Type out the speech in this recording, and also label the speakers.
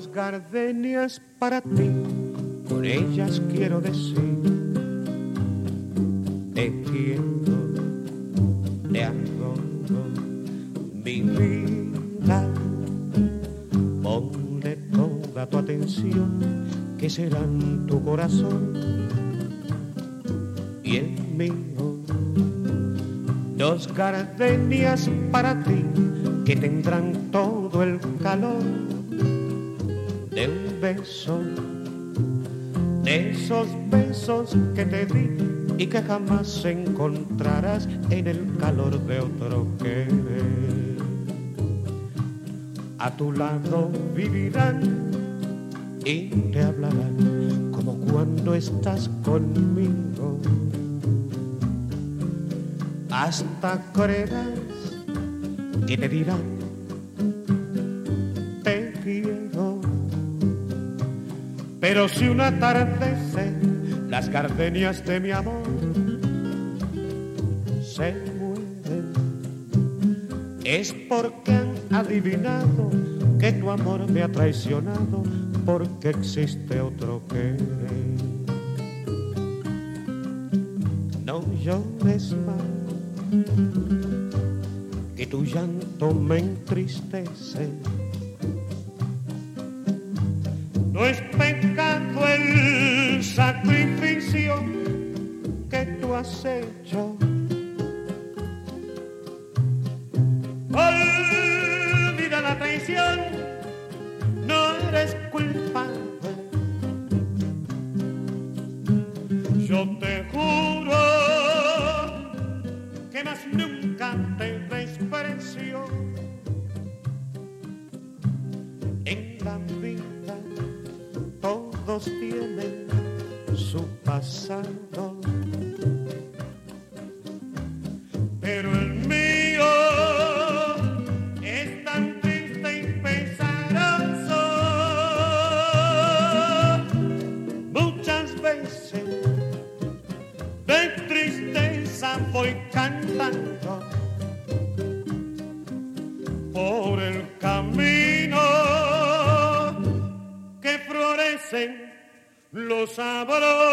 Speaker 1: Dos gardenias para ti, con ellas quiero decir: te quiero, te adoro, mi vida. Ponle toda tu atención, que serán tu corazón y el mío. Dos gardenias para ti, que tendrán todo el calor de un beso, de esos besos que te di y que jamás encontrarás en el calor de otro querer. A tu lado vivirán y te hablarán como cuando estás conmigo. Hasta creerás que te dirán: te quiero. Pero si un atardecer las gardenias de mi amor se mueren, es porque han adivinado que tu amor me ha traicionado, porque existe otro querer. No llores más, que tu llanto me entristece. No es pecado el sacrificio que tú has hecho. Olvida la traición, no eres culpable. Yo te juro que más nunca te desprecio. En la vida todos tienen su pasado, pero el mío es tan triste y pesaroso. Muchas veces de tristeza voy cantando por el camino que florecen los sabrosos.